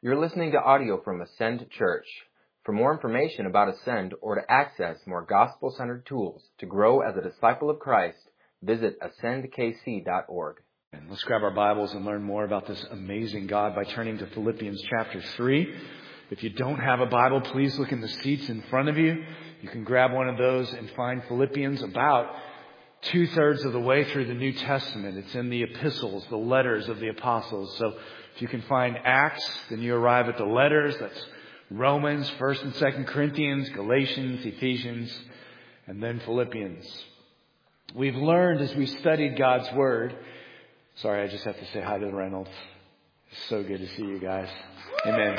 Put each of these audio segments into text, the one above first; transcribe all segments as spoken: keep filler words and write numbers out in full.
You're listening to audio from Ascend Church. For more information about Ascend or to access more gospel-centered tools to grow as a disciple of Christ, visit ascend k c dot org. And let's grab our Bibles and learn more about this amazing God by turning to Philippians chapter three. If you don't have a Bible, please look in the seats in front of you. You can grab one of those and find Philippians about two-thirds of the way through the New Testament. It's in the epistles, the letters of the apostles. So if you can find Acts, then you arrive at the letters. That's Romans, First and Second Corinthians, Galatians, Ephesians, and then Philippians. We've learned as we studied God's Word. Sorry, I just have to say hi to the Reynolds. It's so good to see you guys. Amen.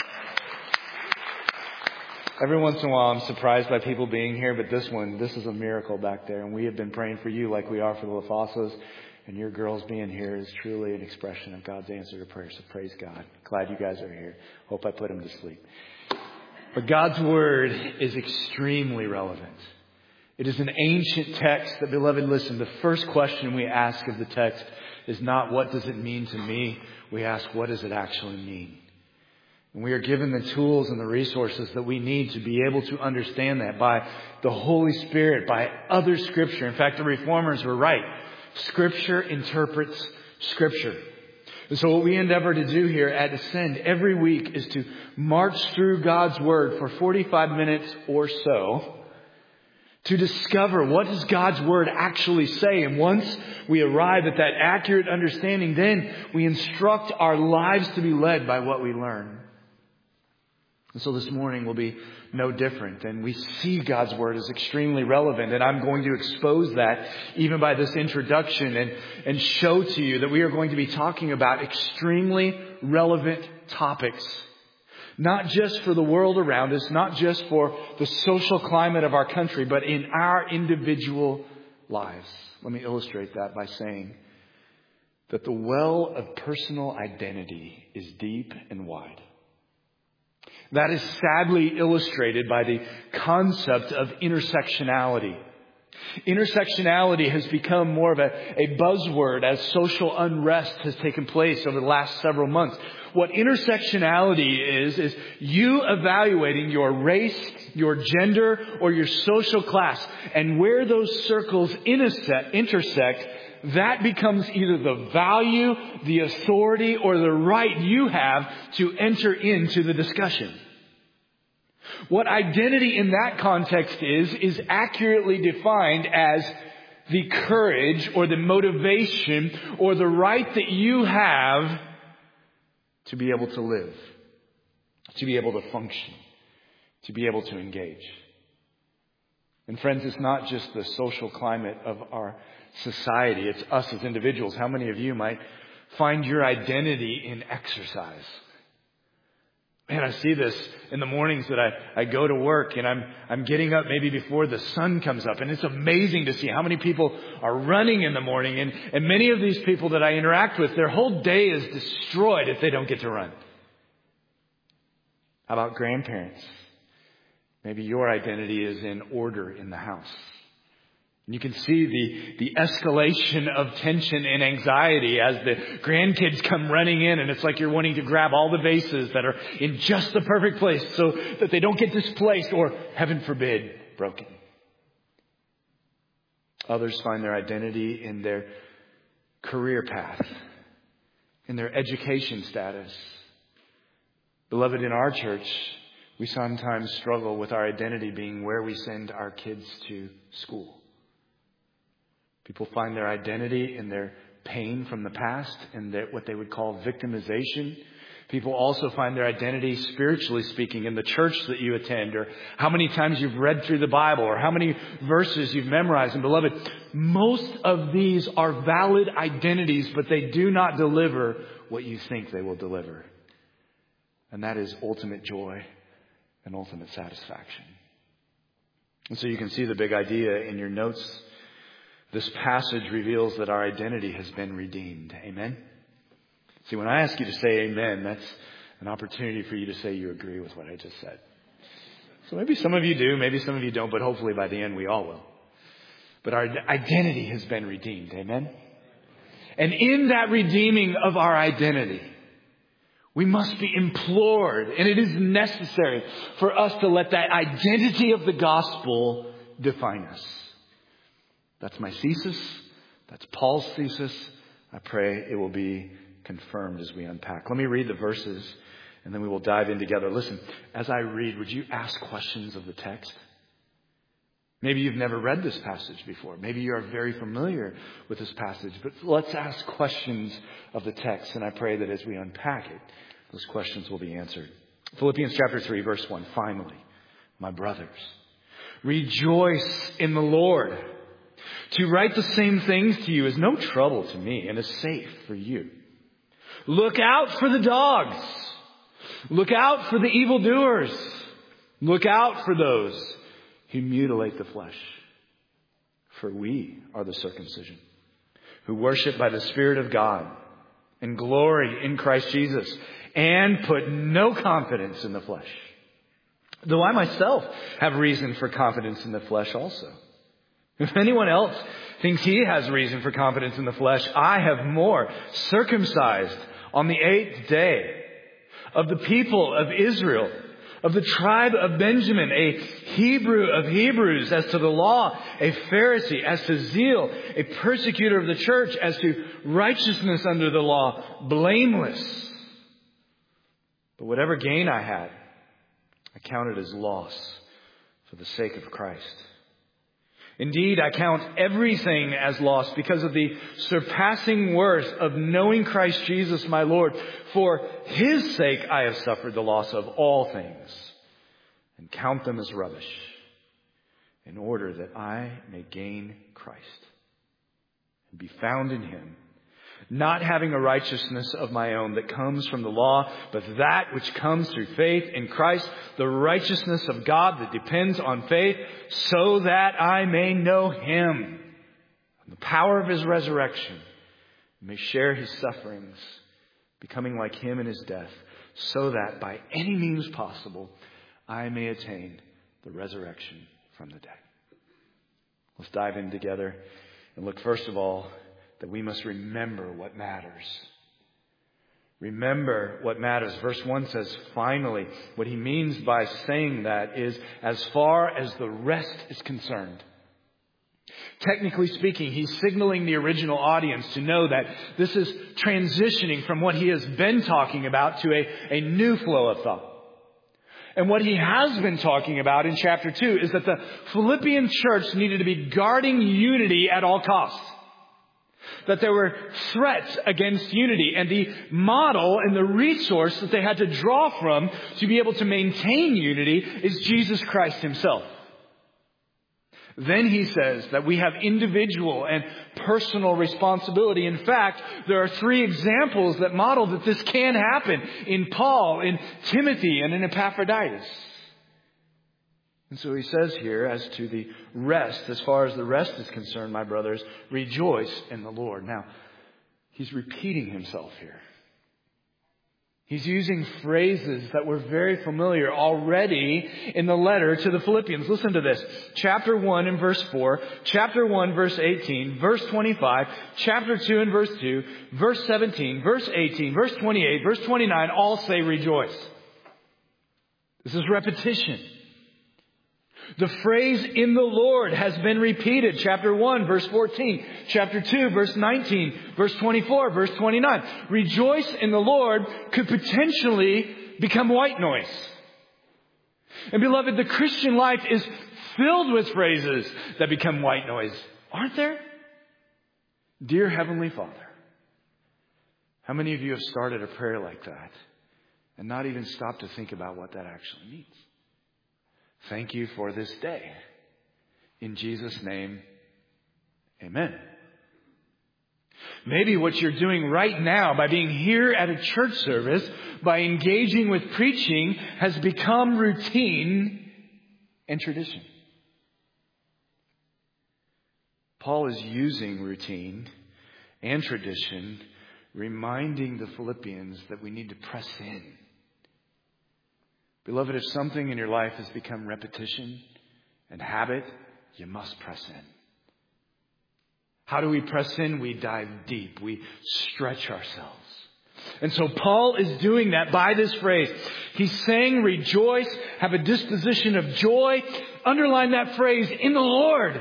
Every once in a while I'm surprised by people being here, but this one, this is a miracle back there. And we have been praying for you like we are for the LaFossos. And your girls being here is truly an expression of God's answer to prayer. So praise God. Glad you guys are here. Hope I put them to sleep. But God's Word is extremely relevant. It is an ancient text that, beloved, listen, the first question we ask of the text is not what does it mean to me? We ask what does it actually mean? And we are given the tools and the resources that we need to be able to understand that by the Holy Spirit, by other Scripture. In fact, the Reformers were right. Scripture interprets Scripture. And so what we endeavor to do here at Ascend every week is to march through God's Word for forty-five minutes or so to discover what does God's Word actually say. And once we arrive at that accurate understanding, then we instruct our lives to be led by what we learn. And so this morning will be no different. And we see God's Word as extremely relevant. And I'm going to expose that even by this introduction and, and show to you that we are going to be talking about extremely relevant topics. Not just for the world around us, not just for the social climate of our country, but in our individual lives. Let me illustrate that by saying that the well of personal identity is deep and wide. That is sadly illustrated by the concept of intersectionality. Intersectionality has become more of a, a buzzword as social unrest has taken place over the last several months. What intersectionality is, is you evaluating your race, your gender, or your social class. And where those circles intersect, intersect, that becomes either the value, the authority, or the right you have to enter into the discussion. What identity in that context is, is accurately defined as the courage or the motivation or the right that you have to be able to live, to be able to function, to be able to engage. And friends, it's not just the social climate of our society. It's us as individuals. How many of you might find your identity in exercise? Man, I see this in the mornings that I, I go to work and I'm I'm getting up maybe before the sun comes up. And it's amazing to see how many people are running in the morning. And, and many of these people that I interact with, their whole day is destroyed if they don't get to run. How about grandparents? Maybe your identity is in order in the house. And you can see the, the escalation of tension and anxiety as the grandkids come running in, and it's like you're wanting to grab all the vases that are in just the perfect place so that they don't get displaced or, heaven forbid, broken. Others find their identity in their career path, in their education status. Beloved, in our church, we sometimes struggle with our identity being where we send our kids to school. People find their identity in their pain from the past and their, what they would call victimization. People also find their identity, spiritually speaking, in the church that you attend, or how many times you've read through the Bible, or how many verses you've memorized. And beloved, most of these are valid identities, but they do not deliver what you think they will deliver. And that is ultimate joy and ultimate satisfaction. And so you can see the big idea in your notes. This passage reveals that our identity has been redeemed. Amen? See, when I ask you to say amen, that's an opportunity for you to say you agree with what I just said. So maybe some of you do, maybe some of you don't, but hopefully by the end we all will. But our identity has been redeemed. Amen? And in that redeeming of our identity, We must be implored, and it is necessary for us to let that identity of the gospel define us. That's my thesis. That's Paul's thesis. I pray it will be confirmed as we unpack. Let me read the verses, and then we will dive in together. Listen, as I read, would you ask questions of the text? Maybe you've never read this passage before. Maybe you are very familiar with this passage. But let's ask questions of the text, and I pray that as we unpack it, those questions will be answered. Philippians chapter three, verse one. Finally, my brothers, rejoice in the Lord. To write the same things to you is no trouble to me and is safe for you. Look out for the dogs. Look out for the evildoers. Look out for those who mutilate the flesh. For we are the circumcision, who worship by the Spirit of God and glory in Christ Jesus, and put no confidence in the flesh. Though I myself have reason for confidence in the flesh also. If anyone else thinks he has reason for confidence in the flesh, I have more. Circumcised on the eighth day, of the people of Israel, of the tribe of Benjamin, a Hebrew of Hebrews, as to the law, a Pharisee, as to zeal, a persecutor of the church, as to righteousness under the law, blameless. But whatever gain I had, I counted as loss for the sake of Christ. Indeed, I count everything as loss because of the surpassing worth of knowing Christ Jesus my Lord. For His sake I have suffered the loss of all things and count them as rubbish, in order that I may gain Christ and be found in Him, not having a righteousness of my own that comes from the law, but that which comes through faith in Christ, the righteousness of God that depends on faith, so that I may know Him and the power of His resurrection, and may share His sufferings, becoming like Him in His death, so that by any means possible I may attain the resurrection from the dead. Let's dive in together and look first of all that we must remember what matters. Remember what matters. Verse one says, finally. What he means by saying that is, as far as the rest is concerned. Technically speaking, he's signaling the original audience to know that this is transitioning from what he has been talking about to a, a new flow of thought. And what he has been talking about in chapter two is that the Philippian church needed to be guarding unity at all costs. That there were threats against unity, and the model and the resource that they had to draw from to be able to maintain unity is Jesus Christ Himself. Then he says that we have individual and personal responsibility. In fact, there are three examples that model that this can happen in Paul, in Timothy, and in Epaphroditus. And so he says here, as to the rest, as far as the rest is concerned, my brothers, rejoice in the Lord. Now, he's repeating himself here. He's using phrases that were very familiar already in the letter to the Philippians. Listen to this. Chapter one and verse four, chapter one, verse eighteen, verse twenty-five, chapter two and verse two, verse seventeen, verse eighteen, verse twenty-eight, verse twenty-nine, all say rejoice. This is repetition. The phrase in the Lord has been repeated. Chapter one, verse fourteen. Chapter two, verse nineteen. Verse twenty-four, verse twenty-nine. Rejoice in the Lord could potentially become white noise. And beloved, the Christian life is filled with phrases that become white noise. Aren't there? Dear Heavenly Father, how many of you have started a prayer like that and not even stopped to think about what that actually means? Thank you for this day. In Jesus' name, amen. Maybe what you're doing right now by being here at a church service, by engaging with preaching, has become routine and tradition. Paul is using routine and tradition, reminding the Philippians that we need to press in. Beloved, if something in your life has become repetition and habit, you must press in. How do we press in? We dive deep. We stretch ourselves. And so Paul is doing that by this phrase. He's saying rejoice, have a disposition of joy. Underline that phrase, in the Lord.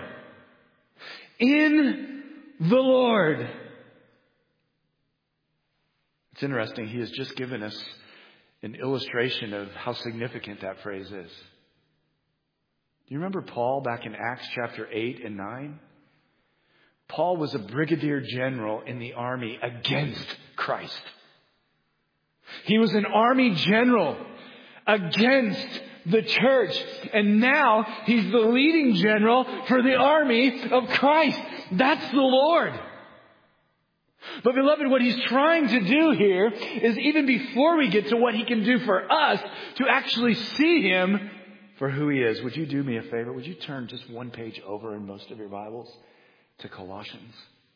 In the Lord. It's interesting. He has just given us an illustration of how significant that phrase is. Do you remember Paul back in Acts chapter eight and nine? Paul was a brigadier general in the army against Christ. He was an army general against the church. And now he's the leading general for the army of Christ. That's the Lord. But beloved, what he's trying to do here is, even before we get to what he can do for us, to actually see him for who he is. Would you do me a favor? Would you turn just one page over in most of your Bibles to Colossians?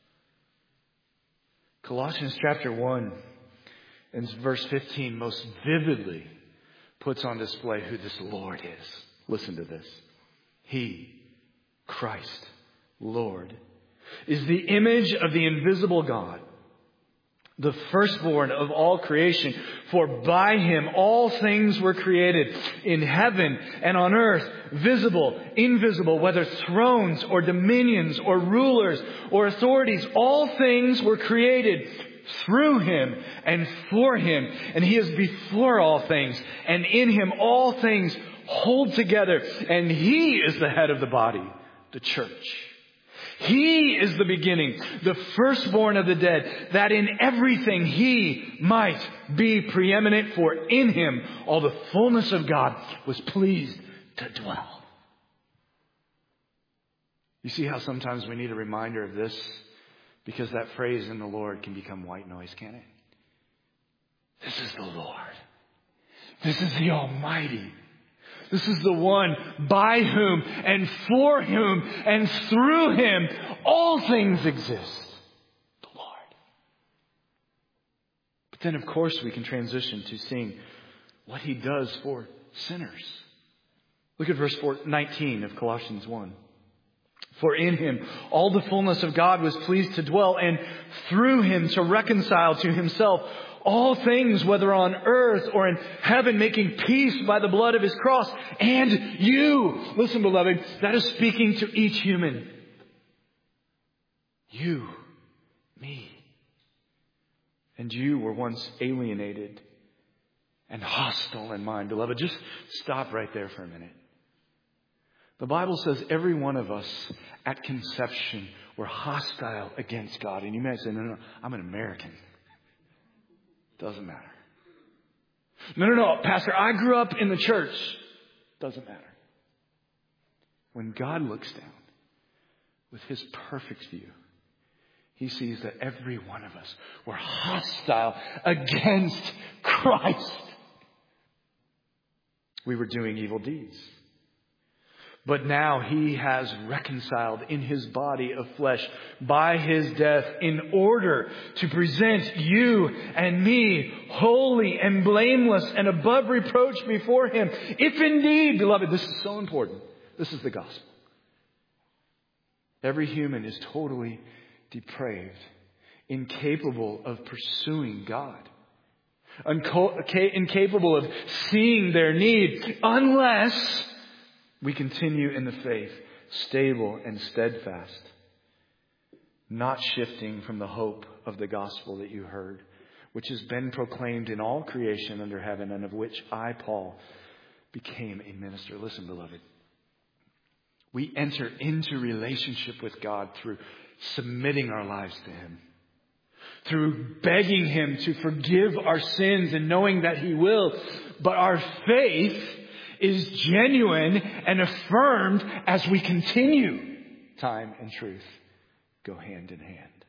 Colossians chapter one and verse fifteen most vividly puts on display who this Lord is. Listen to this. He, Christ, Lord, is the image of the invisible God, the firstborn of all creation. For by him all things were created in heaven and on earth, visible, invisible, whether thrones or dominions or rulers or authorities. All things were created through him and for him. And he is before all things. And in him all things hold together. And he is the head of the body, the church. He is the beginning, the firstborn of the dead, that in everything he might be preeminent. For in him all the fullness of God was pleased to dwell. You see how sometimes we need a reminder of this? Because that phrase, in the Lord, can become white noise, can't it? This is the Lord. This is the Almighty. This is the one by whom and for whom and through him all things exist. The Lord. But then, of course, we can transition to seeing what he does for sinners. Look at verse nineteen of Colossians one. For in him all the fullness of God was pleased to dwell, and through him to reconcile to himself all things, whether on earth or in heaven, making peace by the blood of his cross. And you, listen, beloved, that is speaking to each human. You, me, and you were once alienated and hostile in mind. Beloved, just stop right there for a minute. The Bible says every one of us at conception were hostile against God. And you may say, no, no, no, I'm an American. Doesn't matter. No, no, no, Pastor, I grew up in the church. Doesn't matter. When God looks down with his perfect view, he sees that every one of us were hostile against Christ. We were doing evil deeds. But now he has reconciled in his body of flesh by his death in order to present you and me holy and blameless and above reproach before him. If indeed, beloved, this is so important. This is the gospel. Every human is totally depraved, incapable of pursuing God, incapable of seeing their need unless we continue in the faith, stable and steadfast, not shifting from the hope of the gospel that you heard, which has been proclaimed in all creation under heaven, and of which I, Paul, became a minister. Listen, beloved, we enter into relationship with God through submitting our lives to him, through begging him to forgive our sins and knowing that he will. But our faith is genuine and affirmed as we continue. Time and truth go hand in hand.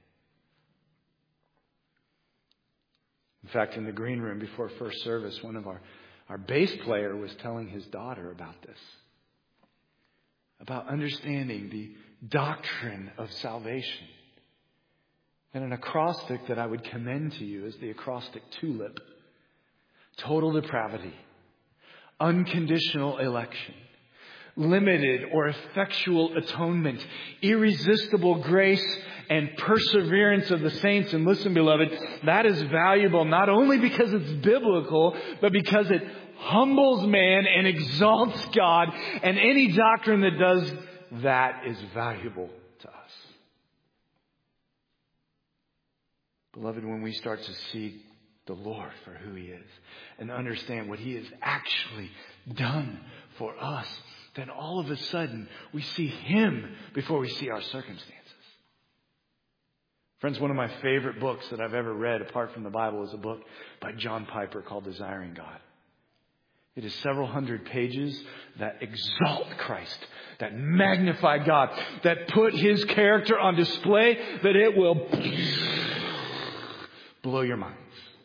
In fact, in the green room before first service, one of our, our bass player was telling his daughter about this. About understanding the doctrine of salvation. And an acrostic that I would commend to you is the acrostic TULIP. Total depravity. Unconditional election, limited or effectual atonement, irresistible grace, and perseverance of the saints. And listen, beloved, that is valuable not only because it's biblical, but because it humbles man and exalts God. And any doctrine that does that is valuable to us. Beloved, when we start to see the Lord for who He is and understand what He has actually done for us, then all of a sudden we see Him before we see our circumstances. Friends, one of my favorite books that I've ever read apart from the Bible is a book by John Piper called Desiring God. It is several hundred pages that exalt Christ, that magnify God, that put His character on display, that it will blow your minds.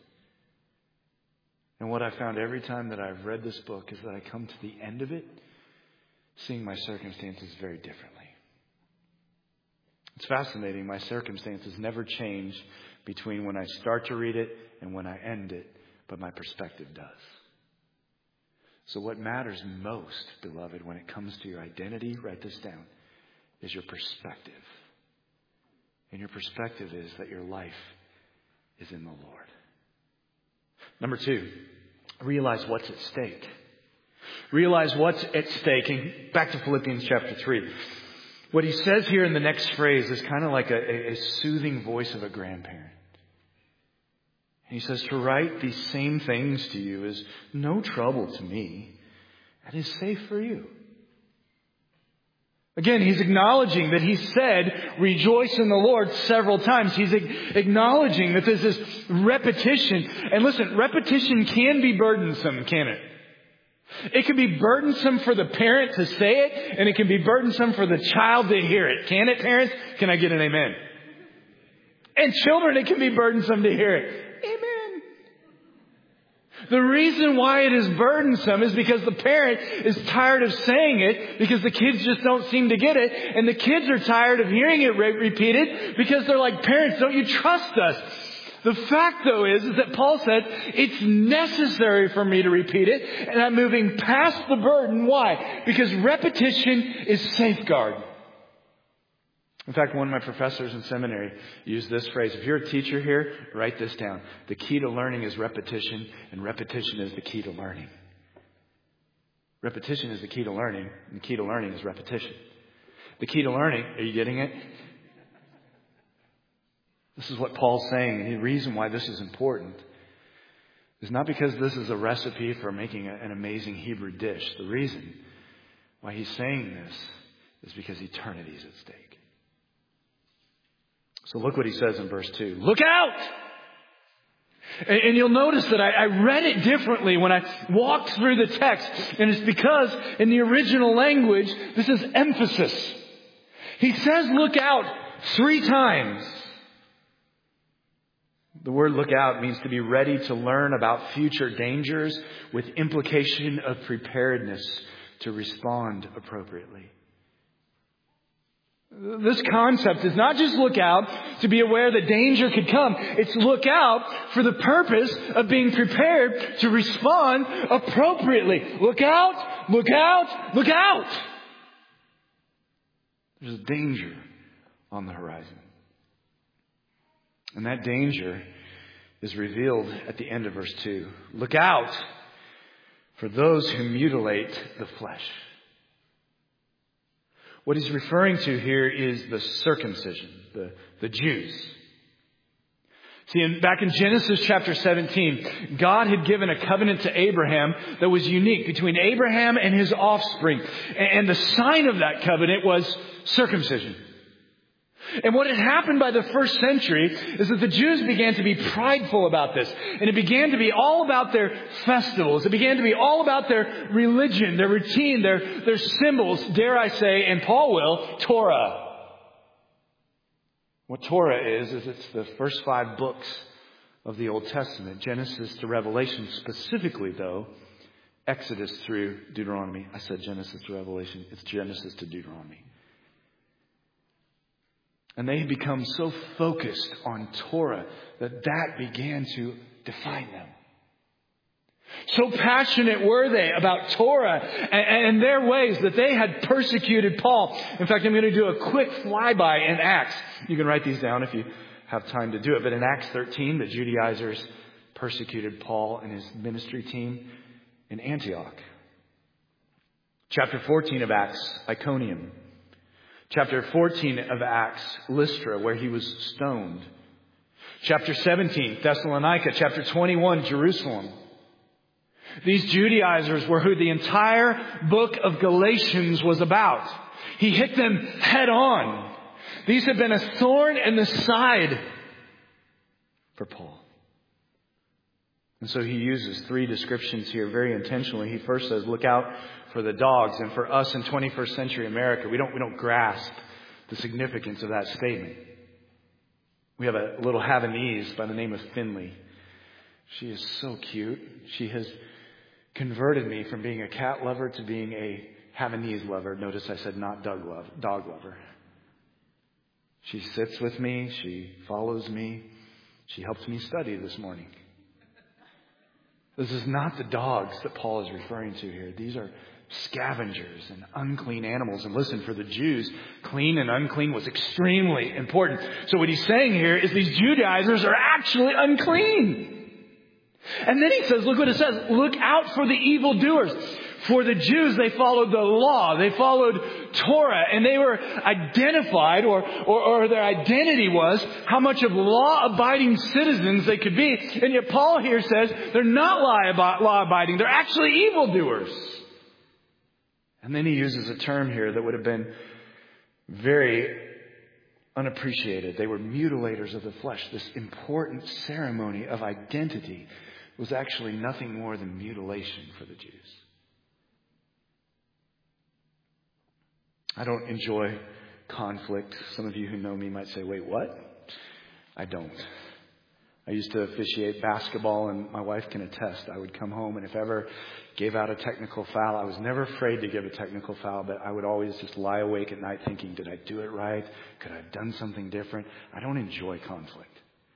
And what I found every time that I've read this book is that I come to the end of it seeing my circumstances very differently. It's fascinating. My circumstances never change between when I start to read it and when I end it, but my perspective does. So what matters most, beloved, when it comes to your identity, write this down, is your perspective. And your perspective is that your life is in the Lord. Number two, realize what's at stake. Realize what's at stake. And back to Philippians chapter three. What he says here in the next phrase is kind of like a, a soothing voice of a grandparent. He says, to write these same things to you is no trouble to me and is safe for you. Again, he's acknowledging that he said, rejoice in the Lord several times. He's acknowledging that there's this repetition. And listen, repetition can be burdensome, can it? It can be burdensome for the parent to say it, and it can be burdensome for the child to hear it. Can it, parents? Can I get an amen? And children, it can be burdensome to hear it. Amen. The reason why it is burdensome is because the parent is tired of saying it because the kids just don't seem to get it. And the kids are tired of hearing it re- repeated because they're like, parents, don't you trust us? The fact, though, is, is that Paul said, it's necessary for me to repeat it. And I'm moving past the burden. Why? Because repetition is safeguard. In fact, one of my professors in seminary used this phrase. If you're a teacher here, write this down. The key to learning is repetition, and repetition is the key to learning. Repetition is the key to learning, and the key to learning is repetition. The key to learning, are you getting it? This is what Paul's saying, and the reason why this is important is not because this is a recipe for making a, an amazing Hebrew dish. The reason why he's saying this is because eternity is at stake. So look what he says in verse two. Look out! And, and you'll notice that I, I read it differently when I walked through the text. And it's because in the original language, this is emphasis. He says look out three times. The word look out means to be ready to learn about future dangers with implication of preparedness to respond appropriately. This concept is not just look out to be aware that danger could come. It's look out for the purpose of being prepared to respond appropriately. Look out, look out, look out. There's a danger on the horizon. And that danger is revealed at the end of verse two. Look out for those who mutilate the flesh. What he's referring to here is the circumcision, the, the Jews. See, in, back in Genesis chapter seventeen, God had given a covenant to Abraham that was unique between Abraham and his offspring. And, and the sign of that covenant was circumcision. And what had happened by the first century is that the Jews began to be prideful about this. And it began to be all about their festivals. It began to be all about their religion, their routine, their, their symbols, dare I say, and Paul will, Torah. What Torah is, is it's the first five books of the Old Testament. Genesis to Revelation, specifically though, Exodus through Deuteronomy. I said Genesis to Revelation. It's Genesis to Deuteronomy. And they had become so focused on Torah that that began to define them. So passionate were they about Torah and, and their ways that they had persecuted Paul. In fact, I'm going to do a quick flyby in Acts. You can write these down if you have time to do it. But in Acts thirteen, the Judaizers persecuted Paul and his ministry team in Antioch. Chapter fourteen of Acts, Iconium. Chapter fourteen of Acts, Lystra, where he was stoned. Chapter seventeen, Thessalonica. Chapter twenty-one, Jerusalem. These Judaizers were who the entire book of Galatians was about. He hit them head on. These have been a thorn in the side for Paul. And so he uses three descriptions here very intentionally. He first says, look out for the dogs. And for us in twenty-first century America, we don't, we don't grasp the significance of that statement. We have a little Havanese by the name of Finley. She is so cute. She has converted me from being a cat lover to being a Havanese lover. Notice I said not dog love, dog lover. She sits with me. She follows me. She helped me study this morning. This is not the dogs that Paul is referring to here. These are scavengers and unclean animals. And listen, for the Jews, clean and unclean was extremely important. So what he's saying here is these Judaizers are actually unclean. And then he says, look what it says, look out for the evildoers. For the Jews, they followed the law. They followed Torah. And they were identified, or, or, or their identity was how much of law-abiding citizens they could be. And yet Paul here says they're not law-abiding. They're actually evildoers. And then he uses a term here that would have been very unappreciated. They were mutilators of the flesh. This important ceremony of identity was actually nothing more than mutilation for the Jews. I don't enjoy conflict. Some of you who know me might say, wait, what? I don't. I used to officiate basketball, and my wife can attest. I would come home, and if ever gave out a technical foul, I was never afraid to give a technical foul, but I would always just lie awake at night thinking, did I do it right? Could I have done something different? I don't enjoy conflict.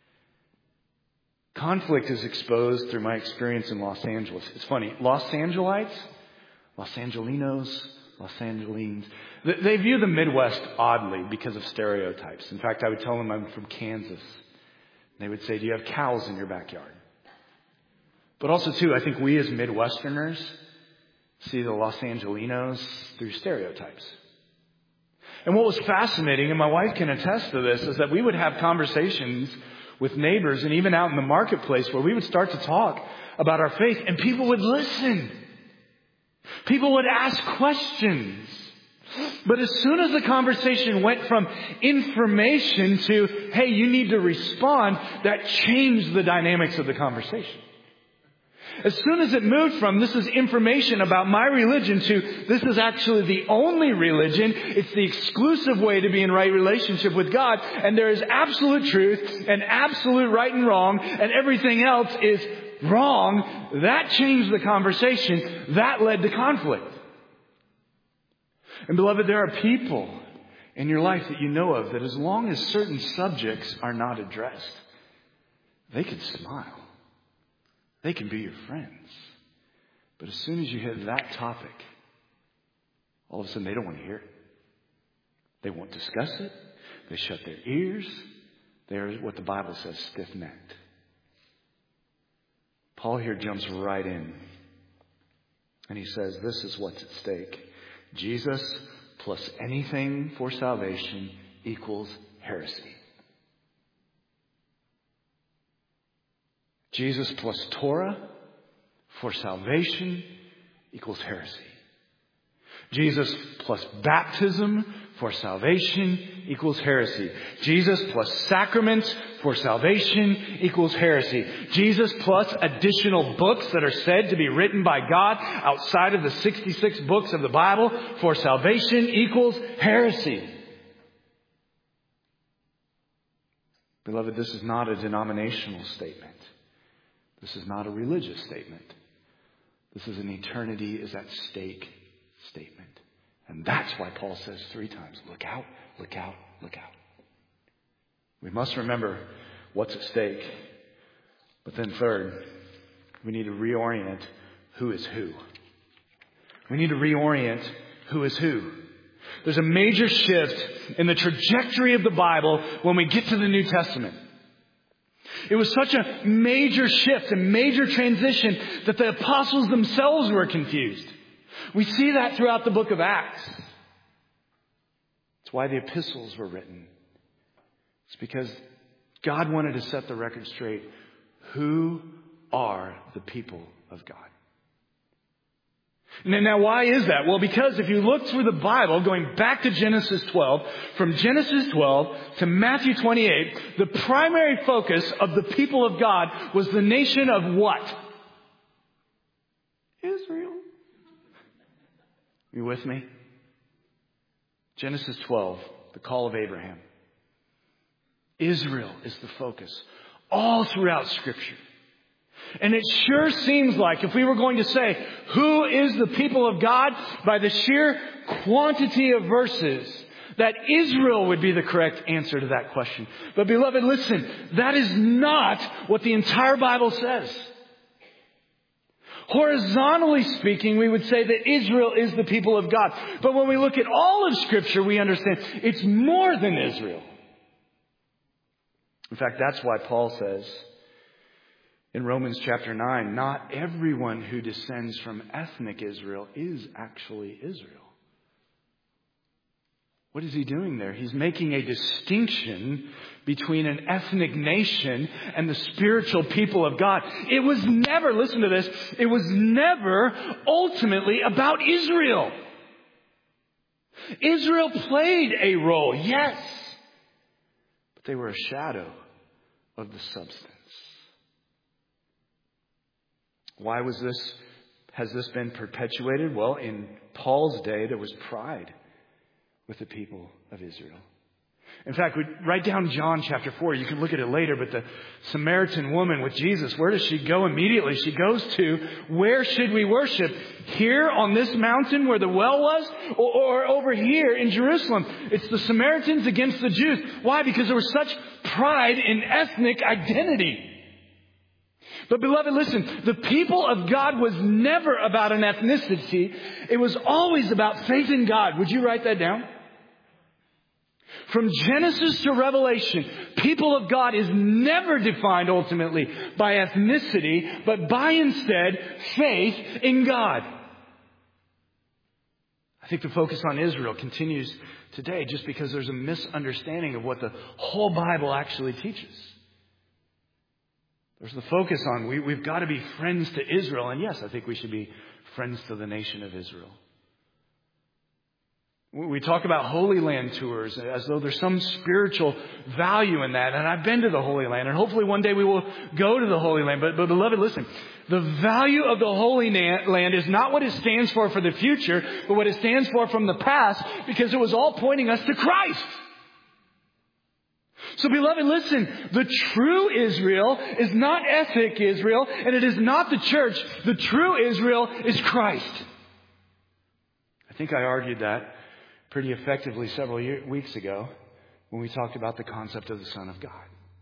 Conflict is exposed through my experience in Los Angeles. It's funny. Los Angelites, Los Angelinos, Los Angelines, they view the Midwest oddly because of stereotypes. In fact, I would tell them I'm from Kansas. They would say, do you have cows in your backyard? But also, too, I think we as Midwesterners see the Los Angelinos through stereotypes. And what was fascinating, and my wife can attest to this, is that we would have conversations with neighbors and even out in the marketplace where we would start to talk about our faith, and people would listen. People would ask questions. But as soon as the conversation went from information to, hey, you need to respond, that changed the dynamics of the conversation. As soon as it moved from this is information about my religion to this is actually the only religion, it's the exclusive way to be in right relationship with God, and there is absolute truth and absolute right and wrong, and everything else is wrong, that changed the conversation. That led to conflict. And beloved, there are people in your life that you know of that as long as certain subjects are not addressed, they can smile. They can be your friends. But as soon as you hit that topic, all of a sudden they don't want to hear it. They won't discuss it. They shut their ears. They're what the Bible says, stiff-necked. Paul here jumps right in. And he says, this is what's at stake. Jesus plus anything for salvation equals heresy. Jesus plus Torah for salvation equals heresy. Jesus plus baptism for salvation equals heresy. Jesus plus sacraments for salvation equals heresy. Jesus plus additional books that are said to be written by God outside of the sixty-six books of the Bible for salvation equals heresy. Beloved, this is not a denominational statement. This is not a religious statement. This is an eternity is at stake statement. And that's why Paul says three times, look out, look out, look out. We must remember what's at stake. But then third, We need to reorient who is who. We need to reorient who is who. There's a major shift in the trajectory of the Bible when we get to the New Testament. It was such a major shift, a major transition, that the apostles themselves were confused. We see that throughout the book of Acts. It's why the epistles were written. It's because God wanted to set the record straight. Who are the people of God? Now, why is that? Well, because if you look through the Bible, going back to Genesis twelve, from Genesis twelve to Matthew twenty-eight, the primary focus of the people of God was the nation of what? Israel. You with me? Genesis twelve, the call of Abraham. Israel is the focus all throughout Scripture. And it sure seems like if we were going to say, who is the people of God, by the sheer quantity of verses, that Israel would be the correct answer to that question. But beloved, listen, that is not what the entire Bible says. Horizontally speaking, we would say that Israel is the people of God. But when we look at all of Scripture, we understand it's more than Israel. In fact, that's why Paul says in Romans chapter nine, not everyone who descends from ethnic Israel is actually Israel. What is he doing there? He's making a distinction between an ethnic nation and the spiritual people of God. It was never, listen to this, it was never ultimately about Israel. Israel played a role, yes, but they were a shadow of the substance. Why was this, has this been perpetuated? Well, in Paul's day, there was pride with the people of Israel. In fact, we write down John chapter four. You can look at it later, but the Samaritan woman with Jesus, where does she go immediately? She goes to, where should we worship? Here on this mountain where the well was? Or, or over here in Jerusalem? It's the Samaritans against the Jews. Why? Because there was such pride in ethnic identity. But beloved, listen, the people of God was never about an ethnicity. It was always about faith in God. Would you write that down? From Genesis to Revelation, people of God is never defined ultimately by ethnicity, but by instead faith in God. I think the focus on Israel continues today just because there's a misunderstanding of what the whole Bible actually teaches. There's the focus on we, we've got to be friends to Israel. And yes, I think we should be friends to the nation of Israel. We talk about Holy Land tours as though there's some spiritual value in that. And I've been to the Holy Land. And hopefully one day we will go to the Holy Land. But, but beloved, listen. The value of the Holy Land is not what it stands for for the future, but what it stands for from the past, because it was all pointing us to Christ. So beloved, listen, the true Israel is not ethnic Israel, and it is not the church. The true Israel is Christ. I think I argued that pretty effectively several year, weeks ago when we talked about the concept of the Son of God.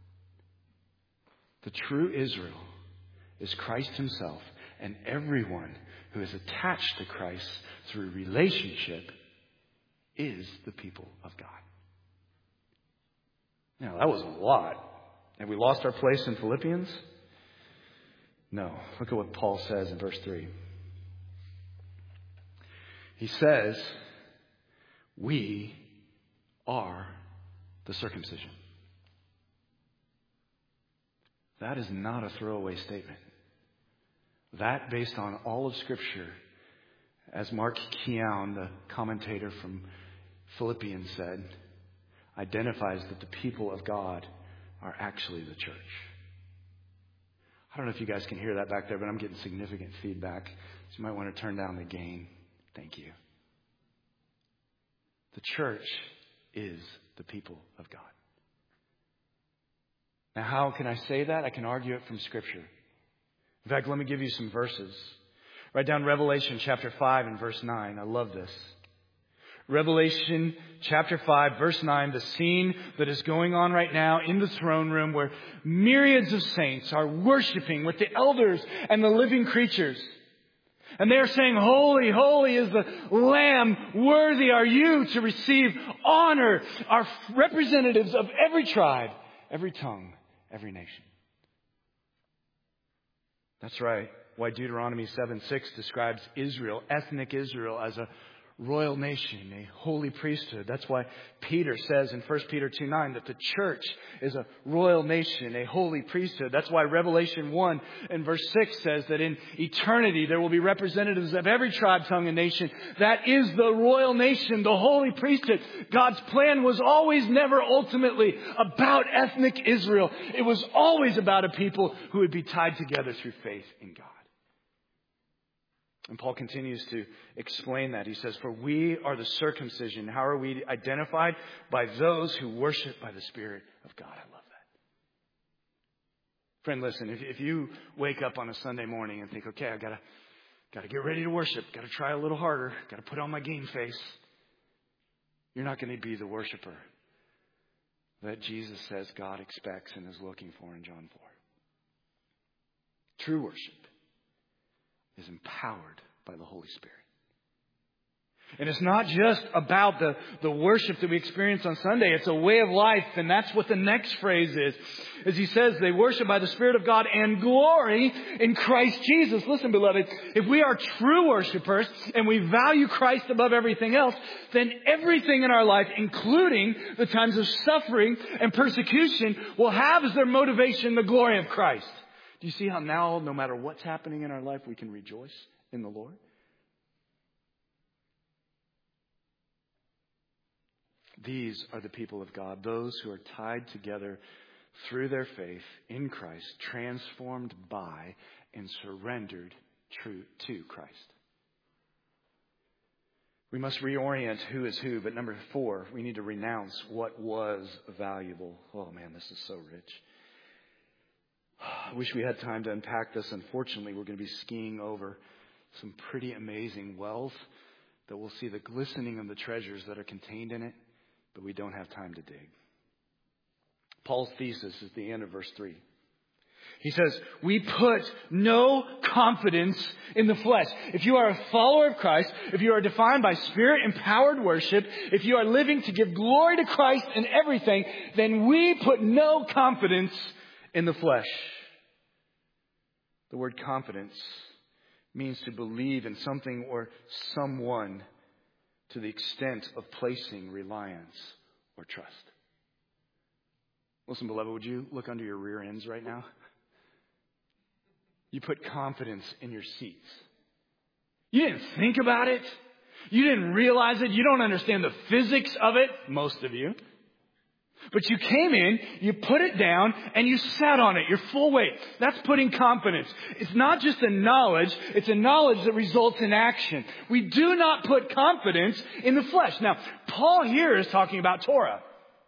The true Israel is Christ himself, and everyone who is attached to Christ through relationship is the people of God. Now, that was a lot. Have we lost our place in Philippians? No. Look at what Paul says in verse three. He says, we are the circumcision. That is not a throwaway statement. That, based on all of Scripture, as Mark Keown, the commentator from Philippians, said, identifies that the people of God are actually the church. I don't know if you guys can hear that back there, but I'm getting significant feedback. So you might want to turn down the gain. Thank you. The church is the people of God. Now, how can I say that? I can argue it from Scripture. In fact, let me give you some verses. Write down Revelation chapter five and verse nine. I love this. Revelation chapter five, verse nine, the scene that is going on right now in the throne room where myriads of saints are worshiping with the elders and the living creatures. And they are saying, holy, holy is the Lamb. Worthy are you to receive honor. Our representatives of every tribe, every tongue, every nation. That's right. Why Deuteronomy seven six describes Israel, ethnic Israel, as a royal nation, a holy priesthood. That's why Peter says in First Peter two nine that the church is a royal nation, a holy priesthood. That's why Revelation one and verse six says that in eternity there will be representatives of every tribe, tongue, and nation. That is the royal nation, the holy priesthood. God's plan was always never ultimately about ethnic Israel. It was always about a people who would be tied together through faith in God. And Paul continues to explain that. He says, for we are the circumcision. How are we identified? By those who worship by the Spirit of God. I love that. Friend, listen, if, if you wake up on a Sunday morning and think, okay, I gotta, gotta get ready to worship, gotta try a little harder, gotta put on my game face, you're not going to be the worshiper that Jesus says God expects and is looking for in John four. True worship is empowered by the Holy Spirit. And it's not just about the, the worship that we experience on Sunday. It's a way of life. And that's what the next phrase is. As he says, they worship by the Spirit of God and glory in Christ Jesus. Listen, beloved, if we are true worshipers and we value Christ above everything else, then everything in our life, including the times of suffering and persecution, will have as their motivation the glory of Christ. Do you see how now, no matter what's happening in our life, we can rejoice in the Lord? These are the people of God, those who are tied together through their faith in Christ, transformed by and surrendered true to Christ. We must reorient who is who, but number four, we need to renounce what was valuable. Oh man, this is so rich. I wish we had time to unpack this. Unfortunately, we're going to be skiing over some pretty amazing wealth that we'll see the glistening of the treasures that are contained in it, but we don't have time to dig. Paul's thesis is the end of verse three. He says, we put no confidence in the flesh. If you are a follower of Christ, if you are defined by Spirit-empowered worship, if you are living to give glory to Christ in everything, then we put no confidence in the flesh. The word confidence means to believe in something or someone to the extent of placing reliance or trust. Listen, beloved, would you look under your rear ends right now? You put confidence in your seats. You didn't think about it. You didn't realize it. You don't understand the physics of it, most of you. But you came in, you put it down, and you sat on it, your full weight. That's putting confidence. It's not just a knowledge, it's a knowledge that results in action. We do not put confidence in the flesh. Now, Paul here is talking about Torah.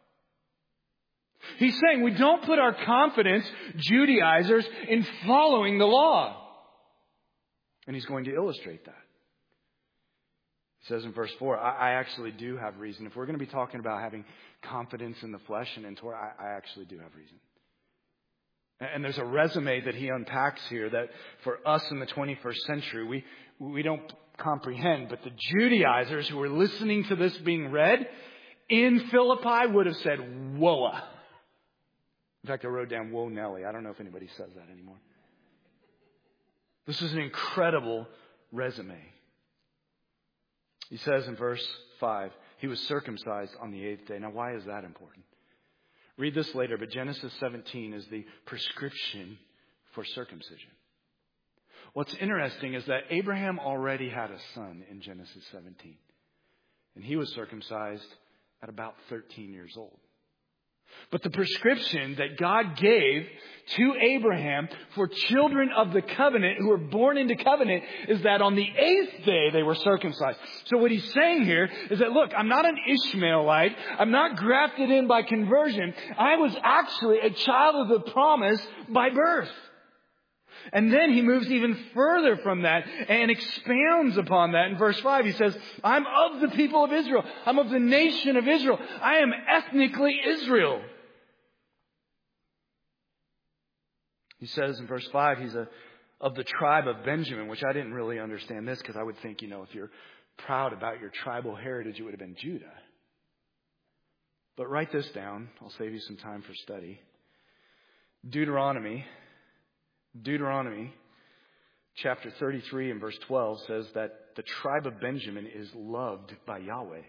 He's saying we don't put our confidence, Judaizers, in following the law. And he's going to illustrate that. He says in verse four, I, I actually do have reason. If we're going to be talking about having confidence in the flesh and in Torah, I, I actually do have reason. And there's a resume that he unpacks here that for us in the twenty-first century, we, we don't comprehend. But the Judaizers who were listening to this being read in Philippi would have said, whoa. In fact, I wrote down, whoa, Nelly. I don't know if anybody says that anymore. This is an incredible resume. He says in verse five, he was circumcised on the eighth day. Now, why is that important? Read this later, but Genesis seventeen is the prescription for circumcision. What's interesting is that Abraham already had a son in Genesis seventeen. And he was circumcised at about thirteen years old. But the prescription that God gave to Abraham for children of the covenant who were born into covenant is that on the eighth day they were circumcised. So what he's saying here is that, look, I'm not an Ishmaelite. I'm not grafted in by conversion. I was actually a child of the promise by birth. And then he moves even further from that and expounds upon that. In verse five, he says, I'm of the people of Israel. I'm of the nation of Israel. I am ethnically Israel. He says in verse five, he's a, of the tribe of Benjamin, which I didn't really understand this because I would think, you know, if you're proud about your tribal heritage, it would have been Judah. But write this down. I'll save you some time for study. Deuteronomy, Deuteronomy chapter thirty-three and verse twelve says that the tribe of Benjamin is loved by Yahweh.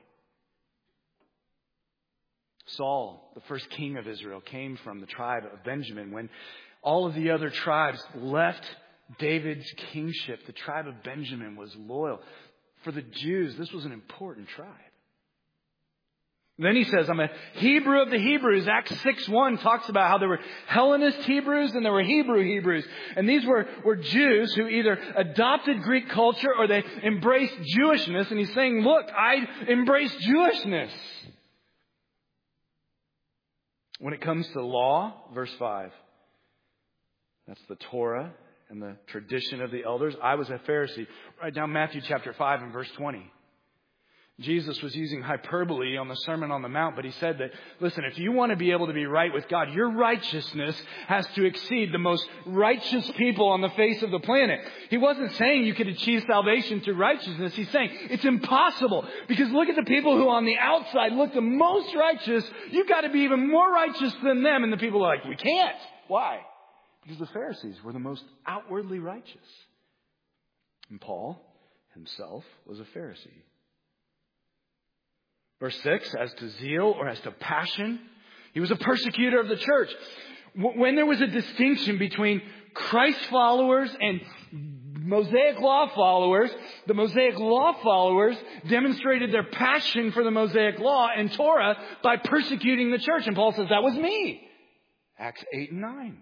Saul, the first king of Israel, came from the tribe of Benjamin. When all of the other tribes left David's kingship, the tribe of Benjamin was loyal. For the Jews, this was an important tribe. Then he says, I'm a Hebrew of the Hebrews. Acts six one talks about how there were Hellenist Hebrews and there were Hebrew Hebrews. And these were, were Jews who either adopted Greek culture or they embraced Jewishness. And he's saying, look, I embrace Jewishness. When it comes to law, verse five, that's the Torah and the tradition of the elders. I was a Pharisee. Write down Matthew chapter five and verse twenty. Jesus was using hyperbole on the Sermon on the Mount, but he said that, listen, if you want to be able to be right with God, your righteousness has to exceed the most righteous people on the face of the planet. He wasn't saying you could achieve salvation through righteousness. He's saying it's impossible because look at the people who on the outside look the most righteous. You've got to be even more righteous than them. And the people are like, we can't. Why? Because the Pharisees were the most outwardly righteous. And Paul himself was a Pharisee. Verse six, as to zeal or as to passion, he was a persecutor of the church. When there was a distinction between Christ followers and Mosaic law followers, the Mosaic law followers demonstrated their passion for the Mosaic law and Torah by persecuting the church. And Paul says, that was me. Acts eight and nine.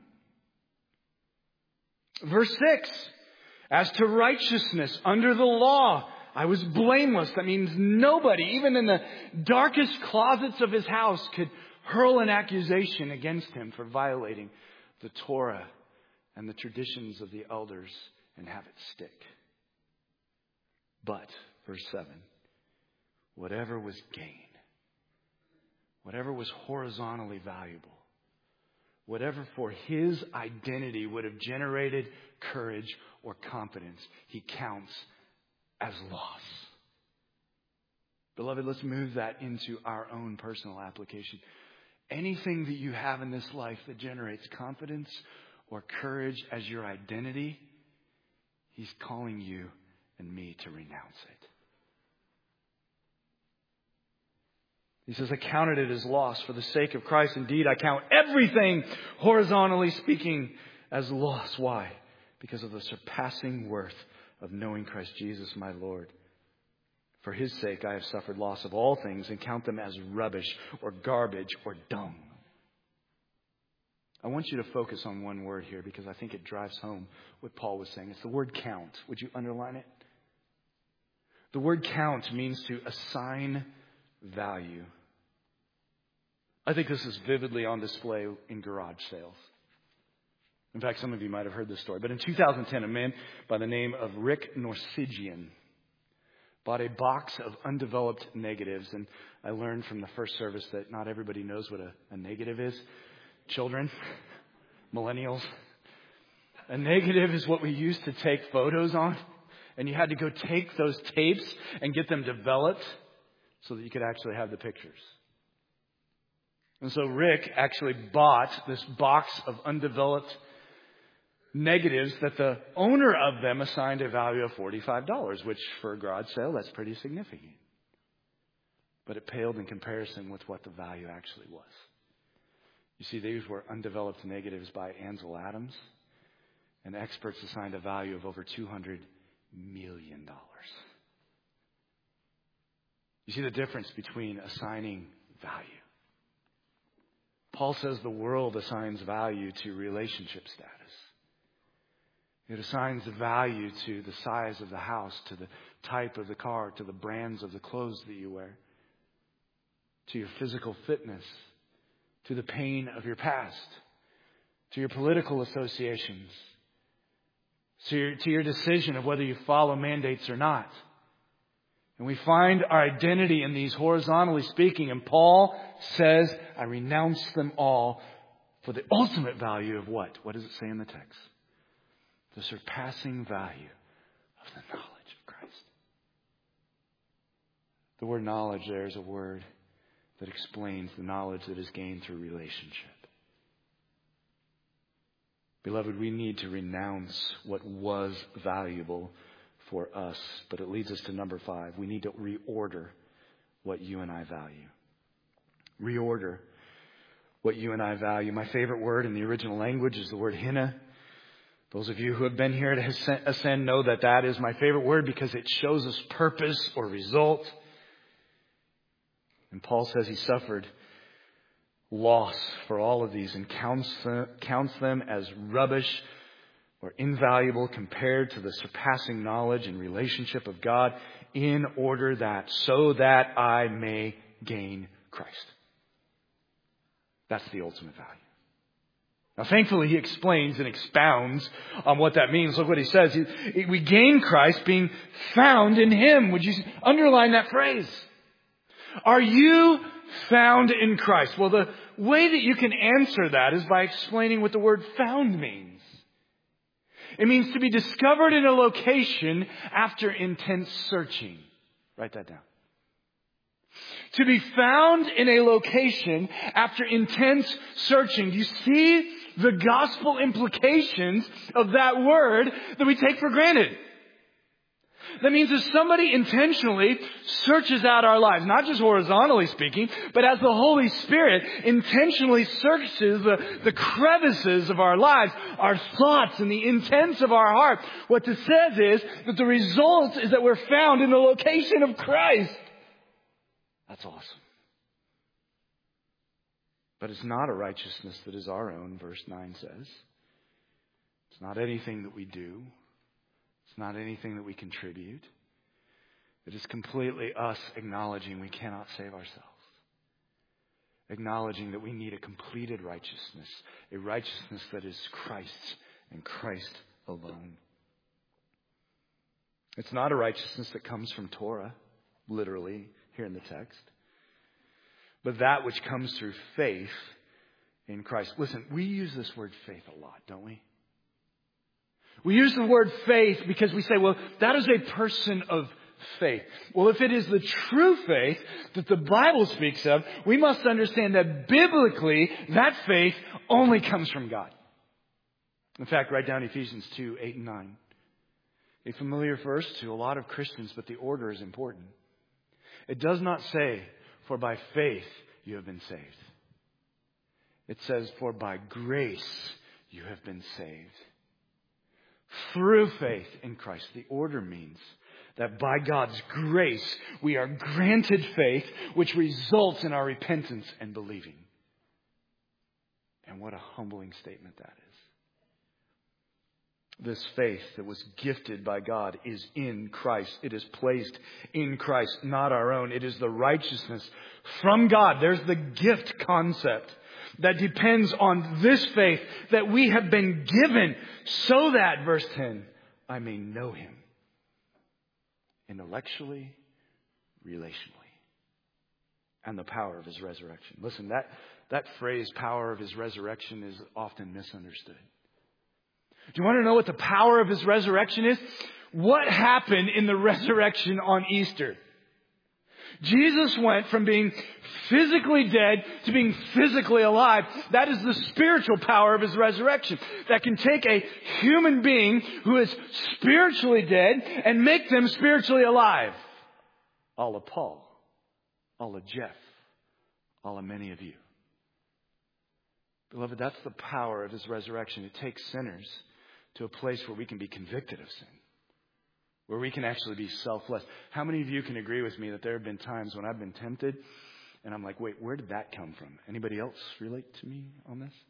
Verse six, as to righteousness under the law, I was blameless. That means nobody, even in the darkest closets of his house, could hurl an accusation against him for violating the Torah and the traditions of the elders and have it stick. But, verse seven, whatever was gain, whatever was horizontally valuable, whatever for his identity would have generated courage or confidence, he counts as loss. Beloved, let's move that into our own personal application. Anything that you have in this life that generates confidence or courage as your identity, he's calling you and me to renounce it. He says, I counted it as loss for the sake of Christ. Indeed, I count everything, horizontally speaking, as loss. Why? Because of the surpassing worth of knowing Christ Jesus, my Lord. For his sake, I have suffered loss of all things and count them as rubbish or garbage or dung. I want you to focus on one word here because I think it drives home what Paul was saying. It's the word count. Would you underline it? The word count means to assign value. I think this is vividly on display in garage sales. In fact, some of you might have heard this story. But in two thousand ten, a man by the name of Rick Norsigian bought a box of undeveloped negatives. And I learned from the first service that not everybody knows what a, a negative is. Children, millennials. A negative is what we used to take photos on. And you had to go take those tapes and get them developed so that you could actually have the pictures. And so Rick actually bought this box of undeveloped negatives that the owner of them assigned a value of forty-five dollars, which for a garage sale, that's pretty significant. But it paled in comparison with what the value actually was. You see, these were undeveloped negatives by Ansel Adams, and experts assigned a value of over two hundred million dollars. You see the difference between assigning value. Paul says the world assigns value to relationship status. It assigns value to the size of the house, to the type of the car, to the brands of the clothes that you wear, to your physical fitness, to the pain of your past, to your political associations. to your, to your decision of whether you follow mandates or not. And we find our identity in these horizontally speaking. And Paul says, I renounce them all for the ultimate value of what? What does it say in the text? The surpassing value of the knowledge of Christ. The word knowledge there is a word that explains the knowledge that is gained through relationship. Beloved, we need to renounce what was valuable for us. But it leads us to number five. We need to reorder what you and I value. Reorder what you and I value. My favorite word in the original language is the word hina. Those of you who have been here at Ascend know that that is my favorite word because it shows us purpose or result. And Paul says he suffered loss for all of these and counts them, counts them as rubbish or invaluable compared to the surpassing knowledge and relationship of God, in order that, so that I may gain Christ. That's the ultimate value. Now, thankfully, he explains and expounds on what that means. Look what he says. We gain Christ being found in Him. Would you underline that phrase? Are you found in Christ? Well, the way that you can answer that is by explaining what the word found means. It means to be discovered in a location after intense searching. Write that down. To be found in a location after intense searching. Do you see the gospel implications of that word that we take for granted? That means if somebody intentionally searches out our lives, not just horizontally speaking, but as the Holy Spirit intentionally searches the, the crevices of our lives, our thoughts and the intents of our heart, what this says is that the result is that we're found in the location of Christ. That's awesome. But it's not a righteousness that is our own, verse nine says. It's not anything that we do. It's not anything that we contribute. It is completely us acknowledging we cannot save ourselves. Acknowledging that we need a completed righteousness. A righteousness that is Christ's and Christ alone. It's not a righteousness that comes from Torah, literally, here in the text. But that which comes through faith in Christ. Listen, we use this word faith a lot, don't we? We use the word faith because we say, well, that is a person of faith. Well, if it is the true faith that the Bible speaks of, we must understand that biblically, that faith only comes from God. In fact, write down Ephesians two, eight and nine. A familiar verse to a lot of Christians, but the order is important. It does not say, for by faith you have been saved. It says, for by grace you have been saved. Through faith in Christ. The order means that by God's grace we are granted faith, which results in our repentance and believing. And what a humbling statement that is. This faith that was gifted by God is in Christ. It is placed in Christ, not our own. It is the righteousness from God. There's the gift concept that depends on this faith that we have been given so that, verse ten, I may know Him intellectually, relationally, and the power of His resurrection. Listen, that, that phrase, power of His resurrection, is often misunderstood. Do you want to know what the power of His resurrection is? What happened in the resurrection on Easter? Jesus went from being physically dead to being physically alive. That is the spiritual power of His resurrection. That can take a human being who is spiritually dead and make them spiritually alive. A la Paul, a la Jeff, a la many of you. Beloved, that's the power of His resurrection. It takes sinners to a place where we can be convicted of sin. Where we can actually be selfless. How many of you can agree with me that there have been times when I've been tempted and I'm like, wait, where did that come from? Anybody else relate to me on this?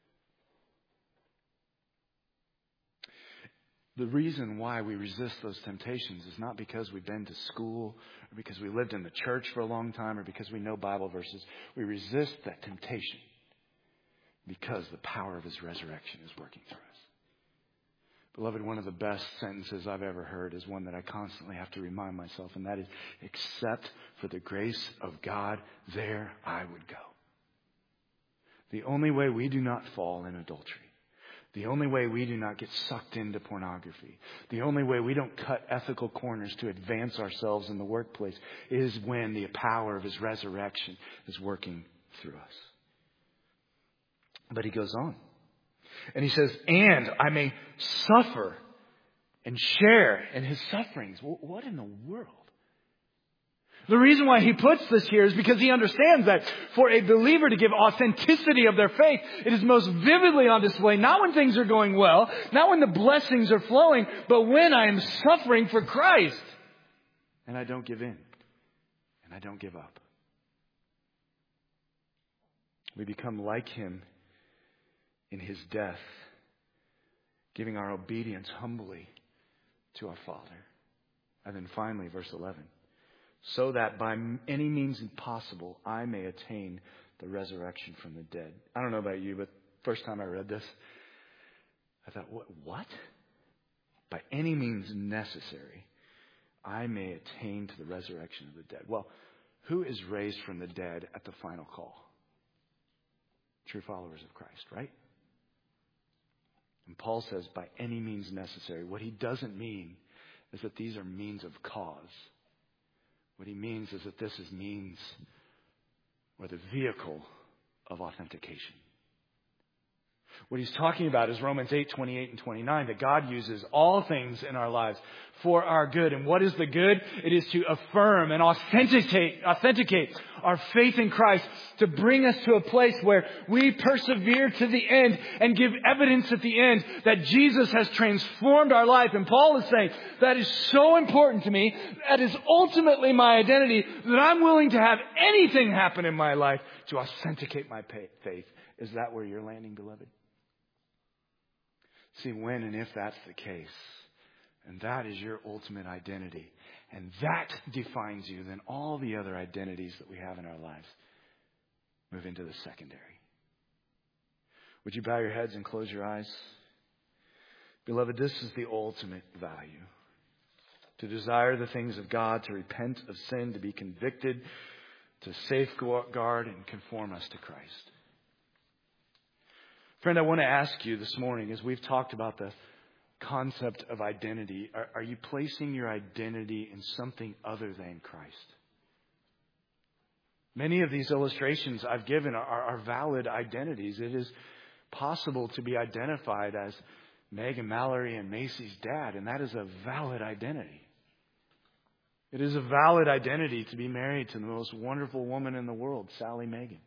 The reason why we resist those temptations is not because we've been to school or because we lived in the church for a long time or because we know Bible verses. We resist that temptation because the power of His resurrection is working through us. Beloved, one of the best sentences I've ever heard is one that I constantly have to remind myself, and that is, except for the grace of God, there I would go. The only way we do not fall in adultery, the only way we do not get sucked into pornography, the only way we don't cut ethical corners to advance ourselves in the workplace is when the power of His resurrection is working through us. But He goes on. And He says, and I may suffer and share in His sufferings. What in the world? The reason why He puts this here is because He understands that for a believer to give authenticity of their faith, it is most vividly on display, not when things are going well, not when the blessings are flowing, but when I am suffering for Christ. And I don't give in. And I don't give up. We become like Him in His death, giving our obedience humbly to our Father. And then finally, verse eleven. So that by any means possible, I may attain the resurrection from the dead. I don't know about you, but first time I read this, I thought, what? what? By any means necessary, I may attain to the resurrection of the dead. Well, who is raised from the dead at the final call? True followers of Christ, right? And Paul says, by any means necessary. What he doesn't mean is that these are means of cause. What he means is that this is means or the vehicle of authentication. What he's talking about is Romans eight, twenty-eight and twenty-nine, that God uses all things in our lives for our good. And what is the good? It is to affirm and authenticate, authenticate our faith in Christ, to bring us to a place where we persevere to the end and give evidence at the end that Jesus has transformed our life. And Paul is saying, that is so important to me. That is ultimately my identity, that I'm willing to have anything happen in my life to authenticate my faith. Is that where you're landing, beloved? See, when and if that's the case, and that is your ultimate identity, and that defines you, then all the other identities that we have in our lives move into the secondary. Would you bow your heads and close your eyes? Beloved, this is the ultimate value. To desire the things of God, to repent of sin, to be convicted, to safeguard and conform us to Christ. Friend, I want to ask you this morning, as we've talked about the concept of identity, are, are you placing your identity in something other than Christ? Many of these illustrations I've given are, are valid identities. It is possible to be identified as Meg and Mallory and Macy's dad, and that is a valid identity. It is a valid identity to be married to the most wonderful woman in the world, Sally Megan.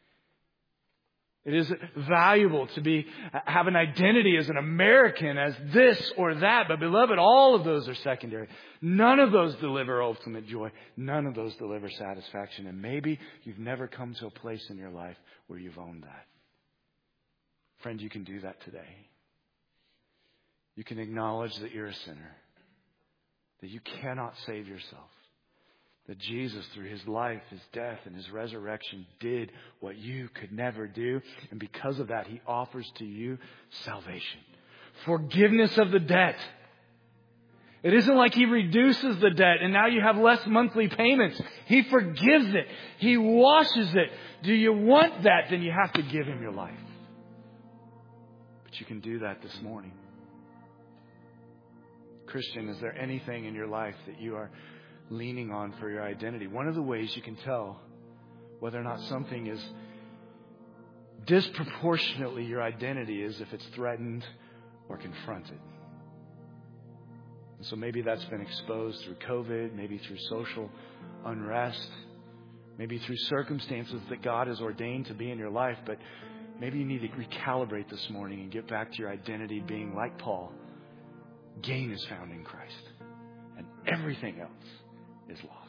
It is valuable to be have an identity as an American, as this or that. But beloved, all of those are secondary. None of those deliver ultimate joy. None of those deliver satisfaction. And maybe you've never come to a place in your life where you've owned that. Friend, you can do that today. You can acknowledge that you're a sinner, that you cannot save yourself. That Jesus, through His life, His death, and His resurrection, did what you could never do. And because of that, He offers to you salvation. Forgiveness of the debt. It isn't like He reduces the debt and now you have less monthly payments. He forgives it. He washes it. Do you want that? Then you have to give Him your life. But you can do that this morning. Christian, is there anything in your life that you are leaning on for your identity? One of the ways you can tell whether or not something is disproportionately your identity is if it's threatened or confronted. And so maybe that's been exposed through COVID, maybe through social unrest, maybe through circumstances that God has ordained to be in your life. But maybe you need to recalibrate this morning and get back to your identity being like Paul. Gain is found in Christ, and everything else is lost.